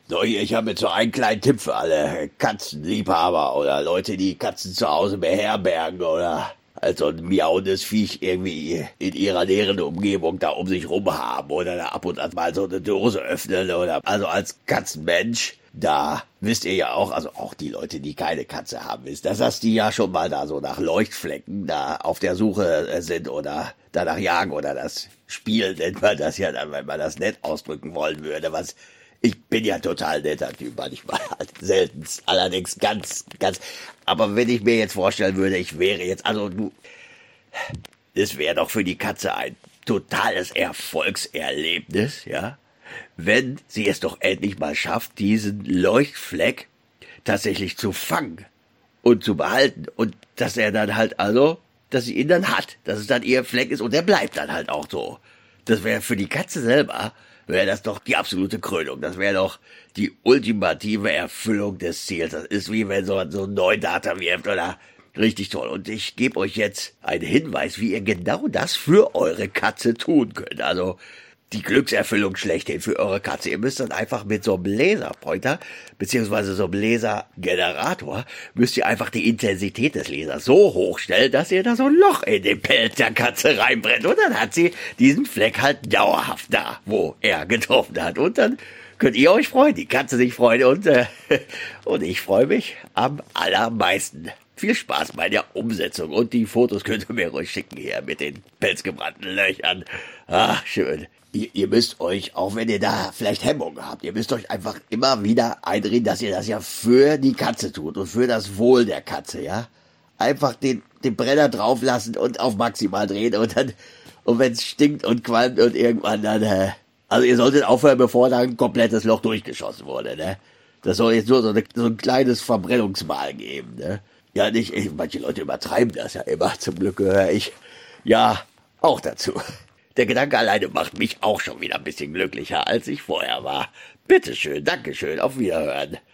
So, hier, ich habe jetzt so einen kleinen Tipp für alle Katzenliebhaber oder Leute, die Katzen zu Hause beherbergen oder also ein miauendes Viech irgendwie in ihrer näheren Umgebung da um sich rum haben oder da ab und an mal so eine Dose öffnen oder also als Katzenmensch, da wisst ihr ja auch, also auch die Leute, die keine Katze haben, wisst, dass die ja schon mal da so nach Leuchtflecken da auf der Suche sind oder danach jagen oder das Spiel nennt man das ja dann, wenn man das nett ausdrücken wollen würde, was ich bin ja total netter Typ, manchmal halt seltenst, allerdings ganz, aber wenn ich mir jetzt vorstellen würde, ich wäre jetzt, also du, es wäre doch für die Katze ein totales Erfolgserlebnis, ja, wenn sie es doch endlich mal schafft, diesen Leuchtfleck tatsächlich zu fangen und zu behalten und dass er dann halt also, dass sie ihn dann hat, dass es dann ihr Fleck ist und der bleibt dann halt auch so. Das wäre für die Katze selber, wäre das doch die absolute Krönung. Das wäre doch die ultimative Erfüllung des Ziels. Das ist wie wenn so ein Neudata wirft oder richtig toll. Und ich gebe euch jetzt einen Hinweis, wie ihr genau das für eure Katze tun könnt. Also die Glückserfüllung schlechthin für eure Katze. Ihr müsst dann einfach mit so einem Laserpointer, beziehungsweise so einem Lasergenerator, müsst ihr einfach die Intensität des Lasers so hochstellen, dass ihr da so ein Loch in den Pelz der Katze reinbrennt. Und dann hat sie diesen Fleck halt dauerhaft da, wo er getroffen hat. Und dann könnt ihr euch freuen, die Katze sich freuen und ich freue mich am allermeisten. Viel Spaß bei der Umsetzung und die Fotos könnt ihr mir ruhig schicken hier mit den pelzgebrannten Löchern. Ach, schön. Ihr müsst euch, auch wenn ihr da vielleicht Hemmungen habt, ihr müsst euch einfach immer wieder einreden, dass ihr das ja für die Katze tut und für das Wohl der Katze, ja. Einfach den Brenner drauf lassen und auf maximal drehen und wenn es stinkt und qualmt und irgendwann dann, also ihr solltet aufhören, bevor da ein komplettes Loch durchgeschossen wurde, ne. Das soll jetzt nur so ein kleines Verbrennungsmal geben, ne. Ja, manche Leute übertreiben das ja immer, zum Glück gehöre ich ja auch dazu. Der Gedanke alleine macht mich auch schon wieder ein bisschen glücklicher, als ich vorher war. Bitteschön, Dankeschön, auf Wiederhören.